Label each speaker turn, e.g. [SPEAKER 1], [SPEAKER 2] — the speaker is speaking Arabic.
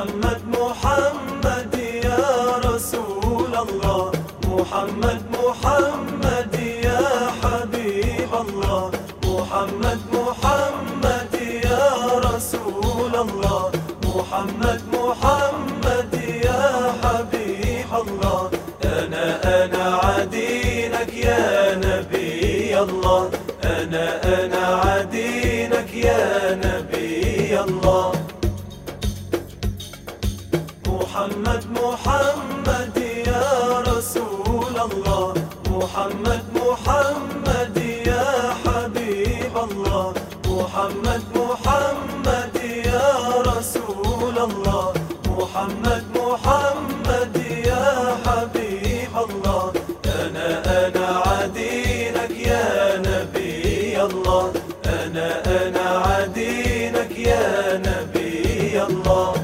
[SPEAKER 1] محمد محمد يا رسول الله، محمد محمد يا حبيب الله، محمد محمد يا رسول الله، محمد محمد يا حبيب الله. أنا عدينك يا نبي الله، أنا عدينك يا نبي الله. محمد محمد يا رسول الله، محمد محمد يا حبيب الله، محمد محمد يا رسول الله، محمد محمد يا حبيب الله. أنا عدينك يا نبي الله، أنا عدينك يا نبي الله.